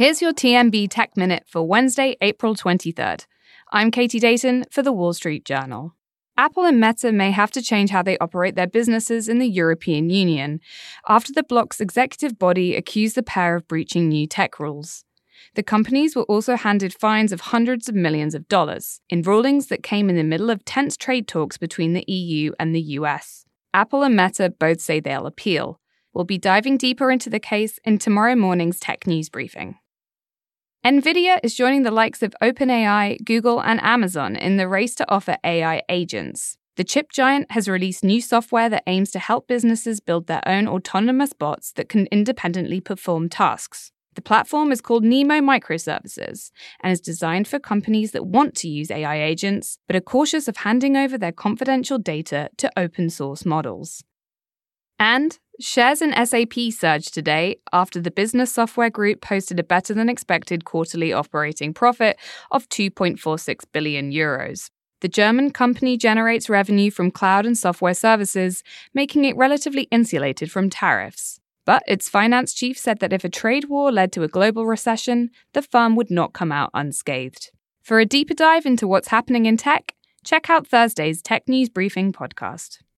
Here's your TMB Tech Minute for Wednesday, April 23rd. I'm Katie Dayton for The Wall Street Journal. Apple and Meta may have to change how they operate their businesses in the European Union after the bloc's executive body accused the pair of breaching new tech rules. The companies were also handed fines of hundreds of millions of dollars in rulings that came in the middle of tense trade talks between the EU and the US. Apple and Meta both say they'll appeal. We'll be diving deeper into the case in tomorrow morning's tech news briefing. NVIDIA is joining the likes of OpenAI, Google, and Amazon in the race to offer AI agents. The chip giant has released new software that aims to help businesses build their own autonomous bots that can independently perform tasks. The platform is called Nemo Microservices and is designed for companies that want to use AI agents but are cautious of handing over their confidential data to open-source models. And shares in SAP surged today after the business software group posted a better-than-expected quarterly operating profit of 2.46 billion euros. The German company generates revenue from cloud and software services, making it relatively insulated from tariffs. But its finance chief said that if a trade war led to a global recession, the firm would not come out unscathed. For a deeper dive into what's happening in tech, check out Thursday's Tech News Briefing podcast.